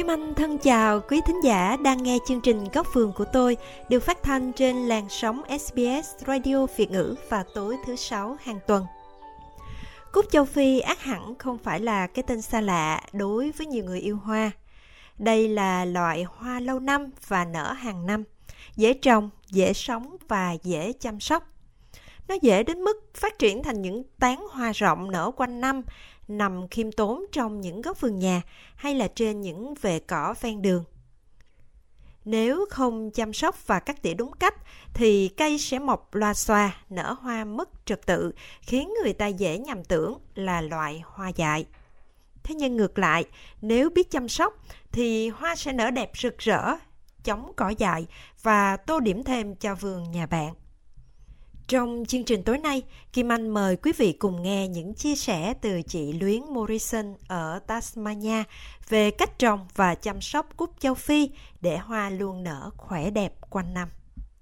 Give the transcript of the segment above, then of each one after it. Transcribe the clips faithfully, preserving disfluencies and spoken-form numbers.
Kim Anh thân chào quý thính giả đang nghe chương trình Góc Vườn của tôi được phát thanh trên làn sóng ét bê ét Radio Việt ngữ vào tối thứ sáu hàng tuần. Cúc châu Phi ắt hẳn không phải là cái tên xa lạ đối với nhiều người yêu hoa. Đây là loại hoa lâu năm và nở hàng năm, dễ trồng, dễ sống và dễ chăm sóc. Nó dễ đến mức phát triển thành những tán hoa rộng nở quanh năm, nằm khiêm tốn trong những góc vườn nhà hay là trên những vệ cỏ ven đường. Nếu không chăm sóc và cắt tỉa đúng cách thì cây sẽ mọc loa xoa, nở hoa mất trật tự, khiến người ta dễ nhầm tưởng là loại hoa dại. Thế nhưng ngược lại, nếu biết chăm sóc thì hoa sẽ nở đẹp rực rỡ, chống cỏ dại và tô điểm thêm cho vườn nhà bạn. Trong chương trình tối nay, Kim Anh mời quý vị cùng nghe những chia sẻ từ chị Luyến Morrison ở Tasmania về cách trồng và chăm sóc cúc châu Phi để hoa luôn nở khỏe đẹp quanh năm.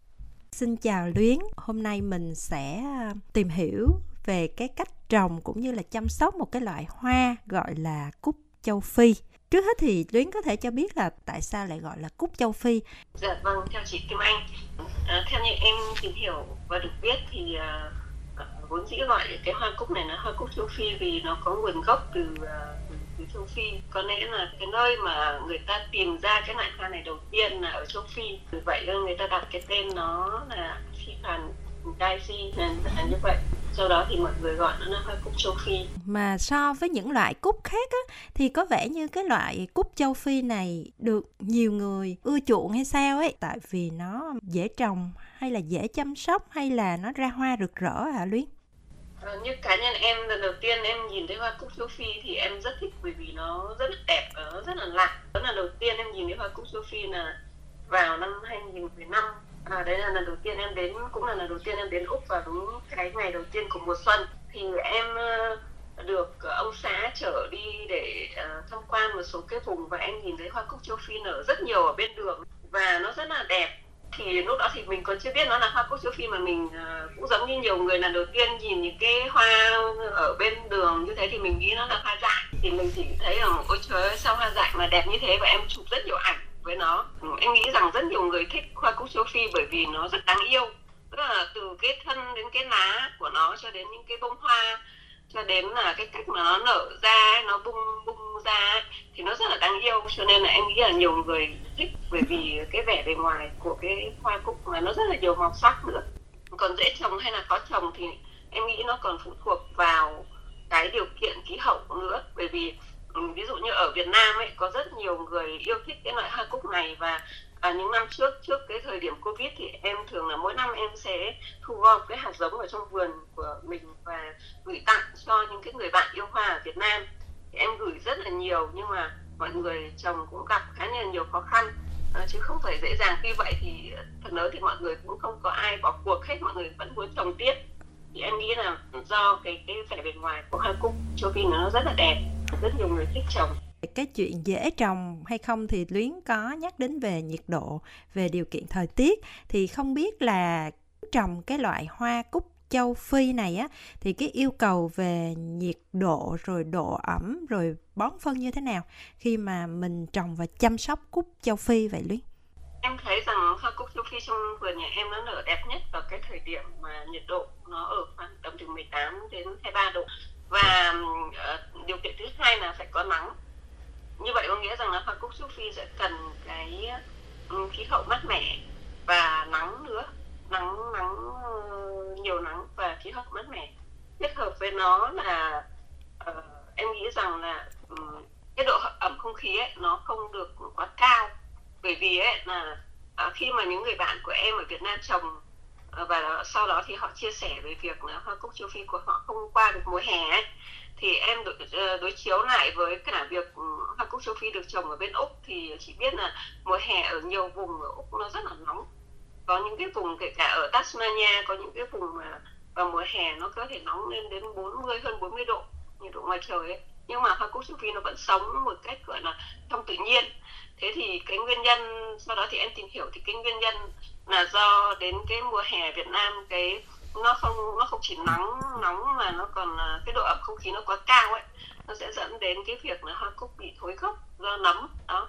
Xin chào Luyến, hôm nay mình sẽ tìm hiểu về cái cách trồng cũng như là chăm sóc một cái loại hoa gọi là cúc châu Phi. Trước hết thì Luyến có thể cho biết là tại sao lại gọi là cúc châu Phi? Dạ vâng, theo chị Kim Anh, à, theo như em tìm hiểu và được biết thì à, vốn dĩ gọi cái hoa cúc này là hoa cúc châu Phi vì nó có nguồn gốc từ, à, từ, từ châu Phi. Có lẽ là cái nơi mà người ta tìm ra cái loại hoa này đầu tiên là ở châu Phi. Vì vậy nên người ta đặt cái tên nó là African Daisy là như vậy. Sau đó thì mọi người gọi nó là hoa cúc châu Phi. Mà so với những loại cúc khác á, thì có vẻ như cái loại cúc châu Phi này được nhiều người ưa chuộng hay sao ấy? Tại vì nó dễ trồng hay là dễ chăm sóc hay là nó ra hoa rực rỡ hả Luyến? À, như cá nhân em lần đầu tiên em nhìn thấy hoa cúc châu Phi thì em rất thích bởi vì nó rất là đẹp và nó rất là lạ. Đó là đầu tiên em nhìn thấy hoa cúc châu Phi là vào năm hai nghìn mười lăm. À, đấy là lần đầu tiên em đến, cũng là lần đầu tiên em đến Úc vào đúng cái ngày đầu tiên của mùa xuân. Thì em uh, được uh, ông xã chở đi để uh, tham quan một số cái vùng và em nhìn thấy hoa cúc châu Phi nở rất nhiều ở bên đường và nó rất là đẹp. Thì lúc đó thì mình còn chưa biết nó là hoa cúc châu Phi mà mình uh, cũng giống như nhiều người lần đầu tiên nhìn những cái hoa ở bên đường như thế thì mình nghĩ nó là hoa dại. Thì mình chỉ thấy là ôi trời ơi sao hoa dại mà đẹp như thế và em chụp rất nhiều ảnh với nó. Em nghĩ rằng rất nhiều người thích hoa cúc châu Phi bởi vì nó rất đáng yêu. Tức là từ cái thân đến cái lá của nó cho đến những cái bông hoa cho đến là cái cách mà nó nở ra, nó bung bung ra thì nó rất là đáng yêu. Cho nên là em nghĩ là nhiều người thích bởi vì cái vẻ bề ngoài của cái hoa cúc mà nó rất là nhiều màu sắc nữa. Còn dễ trồng hay là khó trồng thì em nghĩ nó còn phụ thuộc vào cái điều kiện khí hậu nữa. Bởi vì ví dụ như ở Việt Nam ấy có rất nhiều người yêu thích cái loại hoa cúc này và à, những năm trước trước cái thời điểm Covid thì em thường là mỗi năm em sẽ thu gom cái hạt giống ở trong vườn của mình và gửi tặng cho những cái người bạn yêu hoa ở Việt Nam. Thì em gửi rất là nhiều nhưng mà mọi người trồng cũng gặp khá là nhiều khó khăn à, chứ không phải dễ dàng. Tuy vậy thì phần lớn thì mọi người cũng không có ai bỏ cuộc hết, mọi người vẫn muốn trồng tiếp. Thì em nghĩ là do cái cái vẻ bề ngoài của hoa cúc châu Phi nó rất là đẹp, rất nhiều người thích trồng. Cái chuyện dễ trồng hay không thì Luyến có nhắc đến về nhiệt độ, về điều kiện thời tiết. Thì không biết là trồng cái loại hoa cúc châu Phi này á thì cái yêu cầu về nhiệt độ rồi độ ẩm rồi bón phân như thế nào khi mà mình trồng và chăm sóc cúc châu Phi vậy Luyến? Em thấy rằng hoa cúc châu Phi trong vườn nhà em nó nở đẹp nhất vào cái thời điểm mà nhiệt độ nó ở khoảng tầm từ mười tám đến hai mươi ba độ. Và uh, điều kiện thứ hai là phải có nắng. Như vậy có nghĩa rằng là hoa cúc châu Phi sẽ cần cái um, khí hậu mát mẻ và nắng nữa, nắng nắng uh, nhiều nắng và khí hậu mát mẻ. Kết hợp với nó là uh, em nghĩ rằng là um, cái độ ẩm không khí ấy, nó không được quá cao. Bởi vì ấy là uh, khi mà những người bạn của em ở Việt Nam trồng uh, và sau đó thì họ chia sẻ về việc là hoa cúc châu Phi của họ không qua được mùa hè ấy, thì em đối, đối chiếu lại với cả việc hoa cúc châu Phi được trồng ở bên Úc thì chỉ biết là mùa hè ở nhiều vùng ở Úc nó rất là nóng. Có những cái vùng kể cả ở Tasmania có những cái vùng mà vào mùa hè nó có thể nóng lên đến bốn mươi hơn bốn mươi độ nhiệt độ ngoài trời ấy. Nhưng mà hoa cúc châu Phi nó vẫn sống một cách gọi là trong tự nhiên. Thế thì cái nguyên nhân, sau đó thì em tìm hiểu thì cái nguyên nhân là do đến cái mùa hè Việt Nam cái nó không nó không chỉ nắng nóng mà nó còn cái độ ẩm không khí nó quá cao ấy, nó sẽ dẫn đến cái việc là hoa cúc bị thối gốc do nấm đó.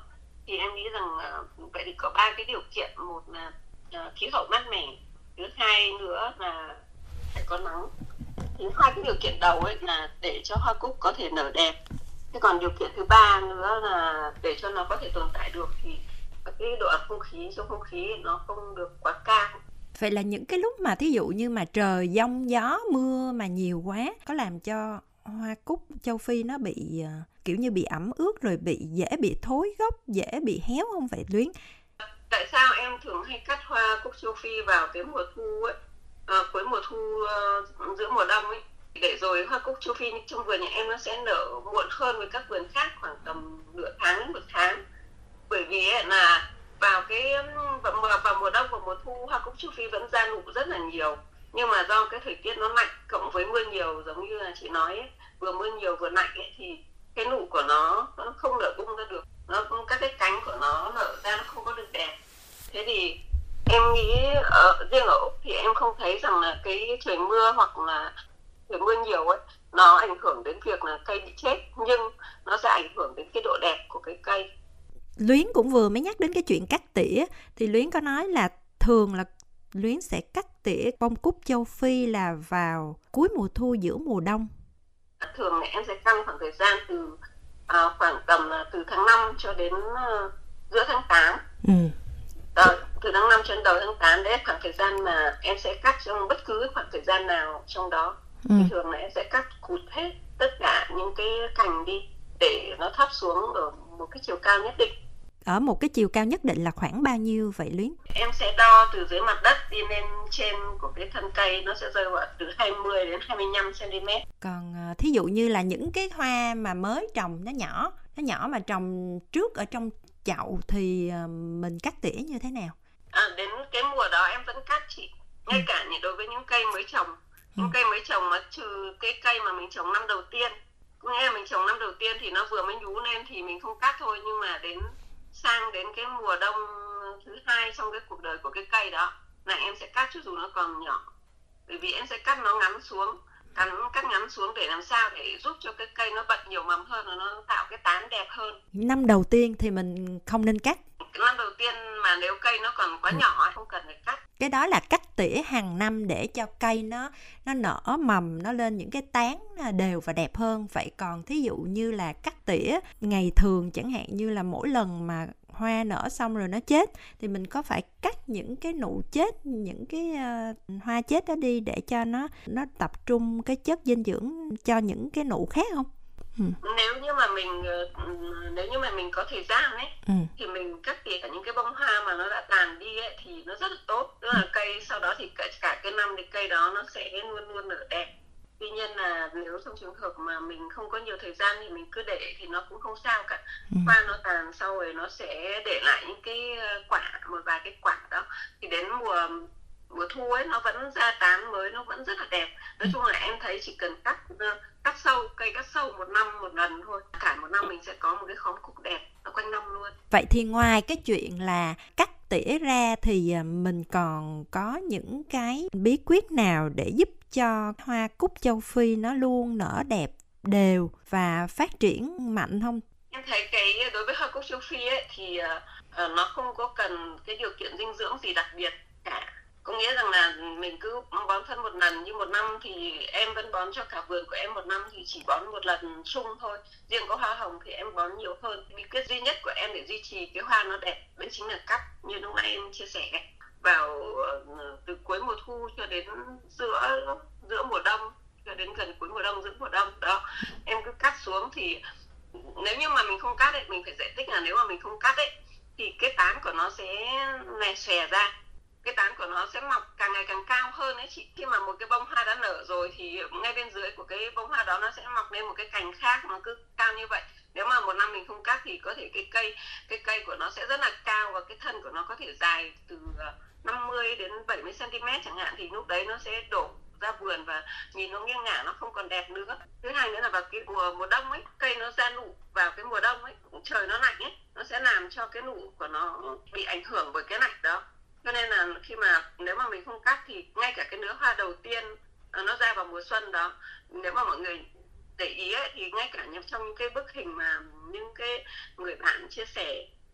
thì em nghĩ rằng uh, vậy thì có ba cái điều kiện. Một là uh, khí hậu mát mẻ, thứ hai nữa là phải có nắng. Thì hai cái điều kiện đầu ấy là để cho hoa cúc có thể nở đẹp. Thế còn điều kiện thứ ba nữa là để cho nó có thể tồn tại được thì cái độ ẩm không khí trong không khí nó không được quá cao. Vậy là những cái lúc mà thí dụ như mà trời giông gió mưa mà nhiều quá có làm cho hoa cúc châu Phi nó bị uh, kiểu như bị ẩm ướt rồi bị dễ bị thối gốc, dễ bị héo không vậy Luyến? Tại sao em thường hay cắt hoa cúc châu Phi vào cái mùa thu ấy, à, cuối mùa thu uh, giữa mùa đông ấy, để rồi hoa cúc châu Phi trong vườn nhà em nó sẽ nở muộn hơn với các vườn khác khoảng tầm nửa tháng đến một tháng. Bởi vì ấy, là vào cái vào, vào mùa đông và mùa thu hoa cúc châu Phi vẫn ra nụ rất là nhiều, nhưng mà do cái thời tiết nó lạnh cộng với mưa nhiều, giống như là chị nói ấy, vừa mưa nhiều vừa lạnh ấy, thì cái nụ của nó nó không nở bung ra được, nó các cái cánh của nó nở ra nó không có được đẹp. Thế thì em nghĩ ở riêng ở Úc thì em không thấy rằng là cái trời mưa hoặc là trời mưa nhiều ấy nó ảnh hưởng đến việc là cây bị chết, nhưng nó sẽ ảnh hưởng đến cái độ đẹp của cái cây. Luyến cũng vừa mới nhắc đến cái chuyện cắt tỉa, thì Luyến có nói là thường là Luyến sẽ cắt tỉa bông cúc châu Phi là vào cuối mùa thu giữa mùa đông. Thường em sẽ căn khoảng thời gian từ à, khoảng tầm từ tháng năm cho đến uh, giữa tháng tám. Ừ. Đó, từ tháng năm cho đến đầu tháng tám, đấy khoảng thời gian mà em sẽ cắt trong bất cứ khoảng thời gian nào trong đó. Ừ. Thì thường là em sẽ cắt cụt hết tất cả những cái cành đi để nó thấp xuống ở một cái chiều cao nhất định. Ở một cái chiều cao nhất định là khoảng bao nhiêu vậy Luyến? Em sẽ đo từ dưới mặt đất đi lên trên của cái thân cây, nó sẽ rơi vào từ hai mươi đến hai mươi lăm xăng-ti-mét. Còn thí dụ như là những cái hoa mà mới trồng nó nhỏ, nó nhỏ mà trồng trước ở trong chậu thì mình cắt tỉa như thế nào? À, đến cái mùa đó em vẫn cắt chị. Ngay ừ. cả đối với những cây mới trồng, những ừ. cây mới trồng mà trừ cái cây mà mình trồng năm đầu tiên, nghĩa là mình trồng năm đầu tiên thì nó vừa mới nhú lên thì mình không cắt thôi, nhưng mà đến sang đến cái mùa đông thứ hai trong cái cuộc đời của cái cây đó là em sẽ cắt cho dù nó còn nhỏ, bởi vì em sẽ cắt nó ngắn xuống, cắt, cắt ngắn xuống để làm sao để giúp cho cái cây nó bật nhiều mầm hơn và nó tạo cái tán đẹp hơn. Năm đầu tiên thì mình không nên cắt. Cái năm đầu tiên mà nếu cây nó còn quá nhỏ không cần phải cắt. Cái đó là cắt tỉa hàng năm để cho cây nó nó nở mầm, nó lên những cái tán đều và đẹp hơn. Vậy còn thí dụ như là cắt tỉa ngày thường, chẳng hạn như là mỗi lần mà hoa nở xong rồi nó chết thì mình có phải cắt những cái nụ chết, những cái uh, hoa chết đó đi để cho nó nó tập trung cái chất dinh dưỡng cho những cái nụ khác không? Ừ. Nếu như mà mình nếu như mà mình có thời gian ấy ừ. thì mình cắt tỉa cả những cái bông hoa mà nó đã tàn đi ấy thì nó rất là tốt, tức là ừ. cây sau đó thì cả, cả cái năm thì cây đó nó sẽ luôn luôn nở đẹp. Tuy nhiên là nếu trong trường hợp mà mình không có nhiều thời gian thì mình cứ để thì nó cũng không sao cả. Ừ. Hoa nó tàn sau rồi nó sẽ để lại những cái quả, một vài cái quả đó, thì đến mùa mùa thu ấy nó vẫn ra tán mới, nó vẫn rất là đẹp. Nói chung là em thấy chỉ cần cắt cắt sâu, cây cắt sâu một năm một lần thôi, cả một năm mình sẽ có một cái khóm cúc đẹp nó quanh năm luôn. Vậy thì ngoài cái chuyện là cắt tỉa ra thì mình còn có những cái bí quyết nào để giúp cho hoa cúc châu Phi nó luôn nở đẹp, đều và phát triển mạnh không? Em thấy cái đối với hoa cúc châu Phi ấy thì uh, nó không có cần cái điều kiện dinh dưỡng gì đặc biệt cả. Có nghĩa rằng là mình cứ bón phân một lần, nhưng một năm thì em vẫn bón cho cả vườn của em, một năm thì chỉ bón một lần chung thôi. Riêng có hoa hồng thì em bón nhiều hơn. Bí quyết duy nhất của em để duy trì cái hoa nó đẹp đấy chính là cắt, như lúc nãy em chia sẻ, vào từ cuối mùa thu cho đến giữa giữa mùa đông, cho đến gần cuối mùa đông, giữa mùa đông đó em cứ cắt xuống. Thì nếu như mà mình không cắt ấy, mình phải giải thích là nếu mà mình không cắt ấy thì cái tán của nó sẽ nè xòe ra, cái tán của nó sẽ mọc càng ngày càng cao hơn ấy chị. Khi mà một cái bông hoa đã nở rồi thì ngay bên dưới của cái bông hoa đó nó sẽ mọc lên một cái cành khác, nó cứ cao như vậy. Nếu mà một năm mình không cắt thì có thể cái cây cái cây của nó sẽ rất là cao và cái thân của nó có thể dài từ năm mươi đến bảy mươi xăng-ti-mét chẳng hạn, thì lúc đấy nó sẽ đổ ra vườn và nhìn nó nghiêng ngả, nó không còn đẹp nữa. Thứ hai nữa là vào cái mùa mùa đông ấy, cây nó ra nụ vào cái mùa đông ấy, trời nó lạnh ấy, nó sẽ làm cho cái nụ của nó bị ảnh hưởng bởi cái lạnh đó. Cho nên là khi mà nếu mà mình không cắt thì ngay cả cái nứa hoa đầu tiên nó ra vào mùa xuân đó, nếu mà mọi người để ý ấy, thì ngay cả trong những cái bức hình mà những cái người bạn chia sẻ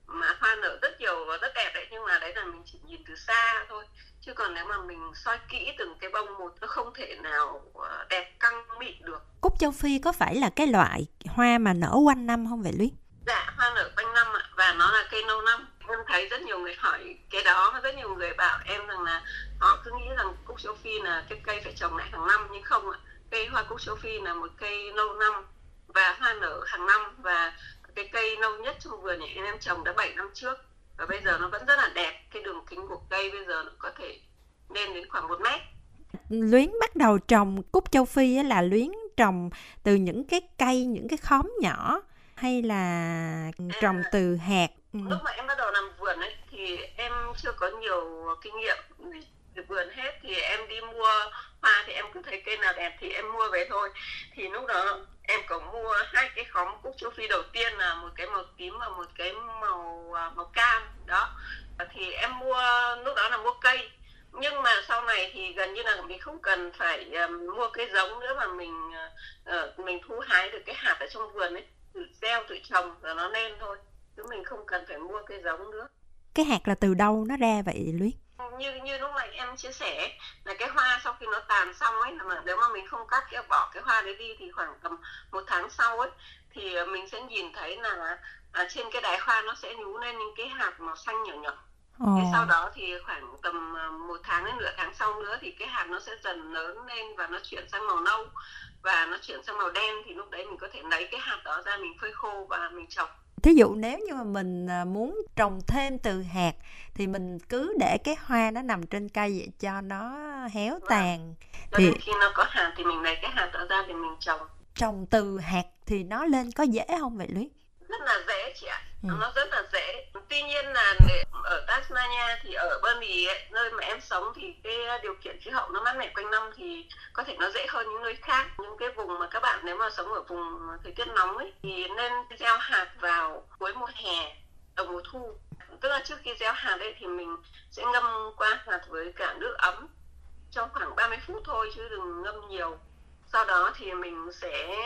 mà hoa nở rất nhiều và rất đẹp đấy, nhưng mà đấy là mình chỉ nhìn từ xa thôi, chứ còn nếu mà mình soi kỹ từng cái bông một nó không thể nào đẹp căng mịn được. Cúc châu Phi có phải là cái loại hoa mà nở quanh năm không vậy Luyến? Dạ, hoa nở quanh năm ạ, và nó là cây lâu năm. Em thấy rất nhiều người hỏi cái đó, và rất nhiều người bảo em rằng là họ cứ nghĩ rằng cúc châu Phi là cái cây phải trồng lại hàng năm, nhưng không ạ. Cây hoa cúc châu Phi là một cây lâu năm và hoa nở hàng năm, và cái cây lâu nhất trong vườn này em trồng đã bảy năm trước và bây giờ nó vẫn rất là đẹp. Cái đường kính của cây bây giờ nó có thể lên đến khoảng một mét. Luyến bắt đầu trồng cúc châu Phi là Luyến trồng từ những cái cây, những cái khóm nhỏ hay là trồng à, từ hạt? Ừ. Lúc mà em bắt đầu làm vườn ấy thì em chưa có nhiều kinh nghiệm về vườn hết, thì em đi mua hoa thì em cứ thấy cây nào đẹp thì em mua về thôi. Thì lúc đó em có mua hai cái khóm cúc châu Phi đầu tiên, là một cái màu tím và một cái màu màu cam đó. Thì em mua lúc đó là mua cây, nhưng mà sau này thì gần như là mình không cần phải uh, mua cái giống nữa, mà mình uh, mình thu hái được cái hạt ở trong vườn ấy, tự gieo tự trồng rồi nó lên thôi, chứ mình không cần phải mua cái giống nữa. Cái hạt là từ đâu nó ra vậy Luyến? Như như lúc này em chia sẻ là cái hoa sau khi nó tàn xong ấy, mà nếu mà mình không cắt cái bỏ cái hoa đấy đi thì khoảng tầm một tháng sau ấy thì mình sẽ nhìn thấy là à, trên cái đáy hoa nó sẽ nhú lên những cái hạt màu xanh nhỏ nhỏ. Ồ. Thế sau đó thì khoảng tầm một tháng đến nửa tháng sau nữa thì cái hạt nó sẽ dần lớn lên và nó chuyển sang màu nâu và nó chuyển sang màu đen, thì lúc đấy mình có thể lấy cái hạt đó ra, mình phơi khô và mình trồng. Thí dụ nếu như mà mình muốn trồng thêm từ hạt thì mình cứ để cái hoa nó nằm trên cây vậy cho nó héo tàn. Cho thì... đến khi nó có hạt thì mình lấy cái hạt đó ra để mình trồng. Trồng từ hạt thì nó lên có dễ không vậy Luyến? Rất là dễ chị ạ, ừ. Nó rất là dễ. Tuy nhiên là ở Tasmania thì ở Burnie ấy, nơi mà em sống thì cái điều kiện khí hậu nó mát mẻ quanh năm thì có thể nó dễ hơn những nơi khác. Những cái vùng mà các bạn nếu mà sống ở vùng thời tiết nóng ấy thì nên gieo hạt vào cuối mùa hè, đầu mùa thu. Tức là trước khi gieo hạt ấy thì mình sẽ ngâm qua hạt với cả nước ấm trong khoảng ba mươi phút thôi, chứ đừng ngâm nhiều. Sau đó thì mình sẽ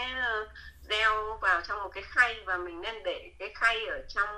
gieo vào trong một cái khay, và mình nên để cái khay ở trong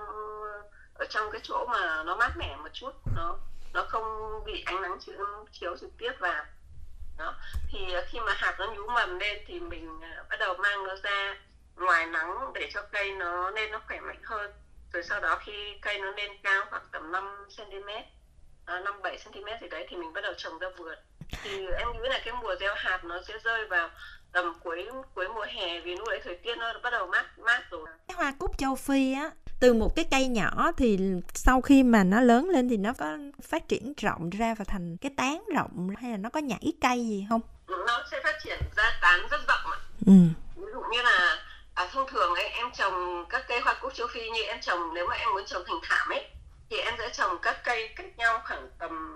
ở trong cái chỗ mà nó mát mẻ một chút, nó nó không bị ánh nắng chiếu, chiếu trực tiếp vào đó. Thì khi mà hạt nó nhú mầm lên thì mình bắt đầu mang nó ra ngoài nắng để cho cây nó nên nó khỏe mạnh hơn. Rồi sau đó khi cây nó lên cao khoảng tầm năm xăng-ti-mét, năm bảy xăng-ti-mét gì đấy thì mình bắt đầu trồng ra vườn. Thì em nghĩ là cái mùa gieo hạt nó sẽ rơi vào tầm cuối cuối mùa hè, vì lúc đấy thời tiết nó bắt đầu mát mát rồi. Cái hoa cúc châu Phi á, từ một cái cây nhỏ thì sau khi mà nó lớn lên thì nó có phát triển rộng ra và thành cái tán rộng, hay là nó có nhảy cây gì không? Nó sẽ phát triển ra tán rất rộng ạ. Ừ. Ví dụ như là à, thông thường ấy em trồng các cây hoa cúc châu Phi, như em trồng, nếu mà em muốn trồng thành thảm ấy thì em sẽ trồng các cây cách nhau khoảng tầm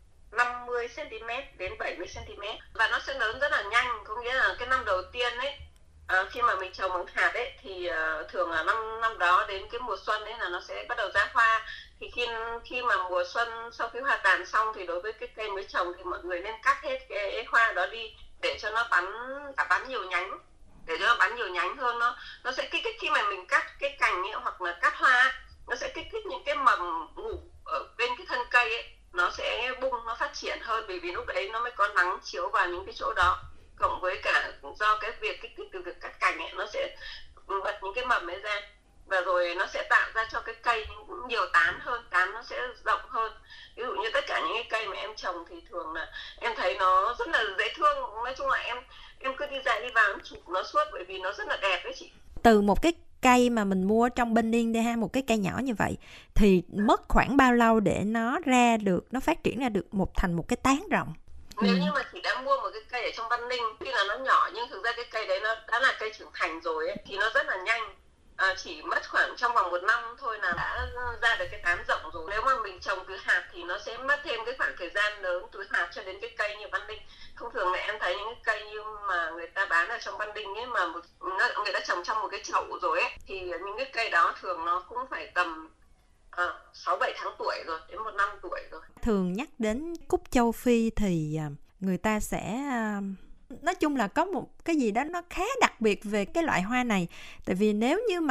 năm mươi xăng-ti-mét đến bảy mươi xăng-ti-mét, và nó sẽ lớn rất là nhanh. Có nghĩa là cái năm đầu tiên ấy, à, khi mà mình trồng bằng hạt ấy thì uh, thường là năm năm đó đến cái mùa xuân ấy là nó sẽ bắt đầu ra hoa. Thì khi khi mà mùa xuân sau khi hoa tàn xong thì đối với cái cây mới trồng thì mọi người nên cắt hết cái hoa đó đi để cho nó bắn cả bắn nhiều nhánh, để cho nó bắn nhiều nhánh hơn. Nó nó sẽ kích thích khi mà mình cắt cái cành ấy, hoặc là cắt hoa, nó sẽ kích thích những cái mầm ngủ ở bên cái thân cây ấy, nó sẽ bung, nó phát triển hơn, bởi vì lúc đấy nó mới có nắng chiếu vào những cái chỗ đó. Cộng với cả do cái việc kích thích từ việc cắt cành ấy, nó sẽ bật những cái mầm ấy ra, và rồi nó sẽ tạo ra cho cái cây nhiều tán hơn, tán nó sẽ rộng hơn. Ví dụ như tất cả những cái cây mà em trồng thì thường là em thấy nó rất là dễ thương. Nói chung là em em cứ đi ra đi vào em chụp nó suốt, bởi vì nó rất là đẹp đấy chị. Từ một cái cây mà mình mua trong bên Điên đây ha, một cái cây nhỏ như vậy thì mất khoảng bao lâu để nó ra được, nó phát triển ra được một thành một cái tán rộng? Nếu ừ. như mà chỉ đã mua một cái cây ở trong Văn Ninh, tuy là nó nhỏ nhưng thực ra cái cây đấy nó đã là cây trưởng thành rồi ấy, thì nó rất là nhanh. À, chỉ mất khoảng trong vòng một năm thôi là đã ra được cái tán rộng rồi. Nếu mà mình trồng từ hạt thì nó sẽ mất thêm cái khoảng thời gian lớn từ hạt cho đến cái cây như Văn Ninh. Thông thường là em thấy những cái cây như mà người ta bán ở trong Văn Ninh ấy, mà một, người ta trồng trong một cái chậu rồi ấy, thì những cái cây đó thường nó cũng phải tầm à, sáu bảy tháng tuổi rồi, đến một năm tuổi rồi. Thường nhắc đến cúc châu Phi thì người ta sẽ... nói chung là có một cái gì đó nó khá đặc biệt về cái loại hoa này. Tại vì nếu như mà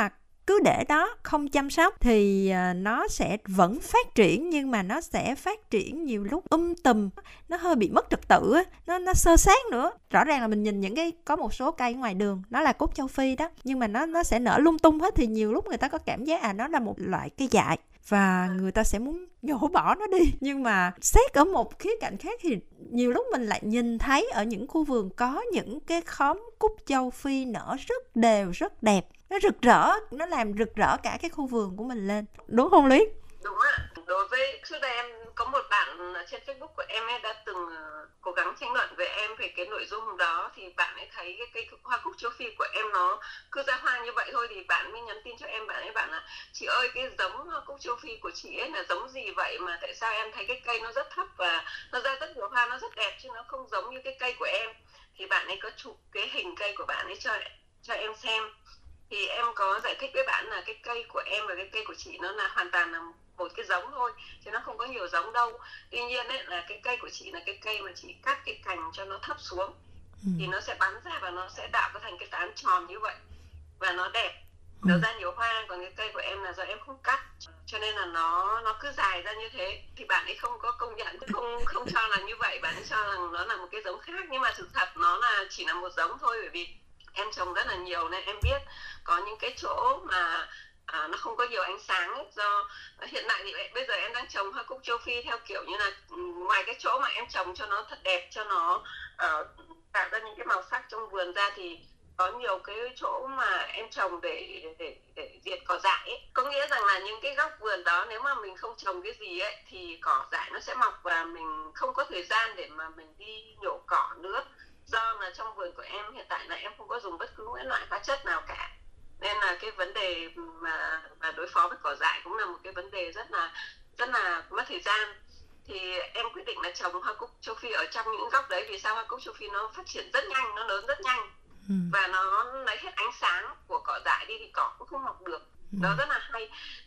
cứ để đó không chăm sóc thì nó sẽ vẫn phát triển, nhưng mà nó sẽ phát triển nhiều lúc um tùm, nó hơi bị mất trật tự á, nó nó xơ xác nữa. Rõ ràng là mình nhìn những cái có một số cây ngoài đường nó là cúc châu Phi đó, nhưng mà nó nó sẽ nở lung tung hết, thì nhiều lúc người ta có cảm giác à nó là một loại cây dại và người ta sẽ muốn nhổ bỏ nó đi. Nhưng mà xét ở một khía cạnh khác thì nhiều lúc mình lại nhìn thấy ở những khu vườn có những cái khóm cúc châu Phi nở rất đều, rất đẹp, nó rực rỡ, nó làm rực rỡ cả cái khu vườn của mình lên, đúng không Luyến? Đúng ạ. Đối với trước đây em có một bạn trên Facebook của em ấy đã từng uh, cố gắng tranh luận với em về cái nội dung đó, thì bạn ấy thấy cái cây hoa cúc châu Phi của em nó cứ ra hoa như vậy thôi, thì bạn mới nhắn tin cho em, bạn ấy bảo là chị ơi, cái giống hoa cúc châu Phi của chị ấy là giống gì vậy mà tại sao em thấy cái cây nó rất thấp và nó ra rất nhiều hoa, nó rất đẹp chứ nó không giống như cái cây của em. Thì bạn ấy có chụp cái hình cây của bạn ấy cho cho em xem, thì em có giải thích với bạn là cái cây của em và cái cây của chị nó là hoàn toàn là một cái giống thôi, chứ nó không có nhiều giống đâu. Tuy nhiên ấy, là cái cây của chị là cái cây mà chị cắt cái cành cho nó thấp xuống, ừ. thì nó sẽ bắn ra và nó sẽ tạo thành cái tán tròn như vậy và nó đẹp, nó ừ. ra nhiều hoa. Còn cái cây của em là do em không cắt, cho nên là nó nó cứ dài ra như thế. Thì bạn ấy không có công nhận, không không cho là như vậy, bạn ấy cho rằng nó là một cái giống khác, nhưng mà thực thật nó là chỉ là một giống thôi. Bởi vì em trồng rất là nhiều nên em biết có những cái chỗ mà à, nó không có nhiều ánh sáng ấy. Do hiện tại thì bây giờ em đang trồng hoa cúc châu Phi theo kiểu như là ngoài cái chỗ mà em trồng cho nó thật đẹp, cho nó uh, tạo ra những cái màu sắc trong vườn ra, thì có nhiều cái chỗ mà em trồng để để để diệt cỏ dại ấy. Có nghĩa rằng là những cái góc vườn đó nếu mà mình không trồng cái gì ấy thì cỏ dại nó sẽ mọc và mình không có thời gian để mà mình đi nhổ cỏ nữa. Do là trong vườn của em hiện tại là em không có dùng bất cứ những loại hóa chất nào cả, nên là cái vấn đề mà, mà đối phó với cỏ dại cũng là một cái vấn đề rất là rất là mất thời gian. Thì em quyết định là trồng hoa cúc châu Phi ở trong những góc đấy. Vì sao? Hoa cúc châu Phi nó phát triển rất nhanh, nó lớn rất nhanh, ừ. và nó lấy hết ánh sáng của cỏ dại đi thì cỏ cũng không mọc được. ừ. Nó rất là hay.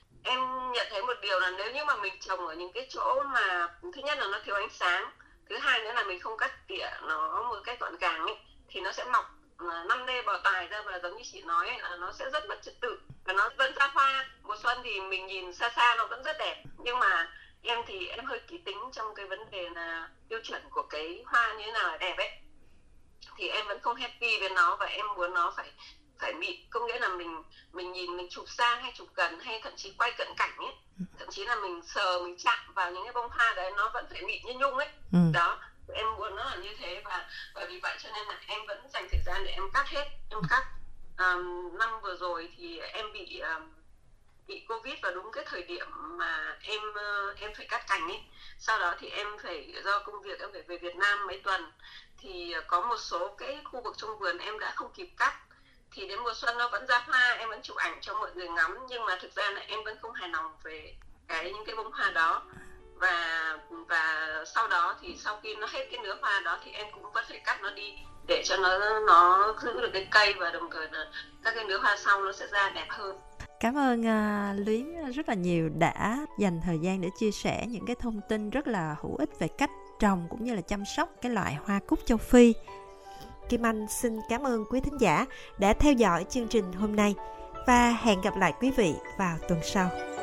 Em nhận thấy một điều là nếu như mà mình trồng ở những cái chỗ mà thứ nhất là nó thiếu ánh sáng, thứ hai nữa là mình không cắt tỉa nó một cách gọn gàng ấy, thì nó sẽ mọc năm lê bò tài ra, và giống như chị nói ấy, là nó sẽ rất mất trật tự và nó vẫn ra hoa. Mùa xuân thì mình nhìn xa xa nó vẫn rất đẹp, nhưng mà em thì em hơi kỹ tính trong cái vấn đề là tiêu chuẩn của cái hoa như thế nào là đẹp ấy, thì em vẫn không happy với nó và em muốn nó phải phải mịn. Có nghĩa là mình mình nhìn mình chụp xa hay chụp gần hay thậm chí quay cận cảnh ấy, thậm chí là mình sờ mình chạm vào những cái bông hoa đấy nó vẫn phải mịn như nhung ấy. ừ. Đó, em muốn nó là như thế, và và vì vậy cho nên là em vẫn dành thời gian để em cắt hết. Em cắt um, năm vừa rồi thì em bị um, bị Covid vào đúng cái thời điểm mà em uh, em phải cắt cành ấy. Sau đó thì em phải do công việc em phải về Việt Nam mấy tuần, thì có một số cái khu vực trong vườn em đã không kịp cắt, thì đến mùa xuân nó vẫn ra hoa, em vẫn chụp ảnh cho mọi người ngắm, nhưng mà thực ra là em vẫn không hài lòng về cái những cái bông hoa đó. Và và sau đó thì sau khi nó hết cái nứa hoa đó thì em cũng vẫn phải cắt nó đi để cho nó nó giữ được cái cây, và đồng thời là các cái nứa hoa sau nó sẽ ra đẹp hơn. Cảm ơn uh, Luyến rất là nhiều đã dành thời gian để chia sẻ những cái thông tin rất là hữu ích về cách trồng cũng như là chăm sóc cái loại hoa cúc châu Phi. Kim Anh xin cảm ơn quý thính giả đã theo dõi chương trình hôm nay và hẹn gặp lại quý vị vào tuần sau.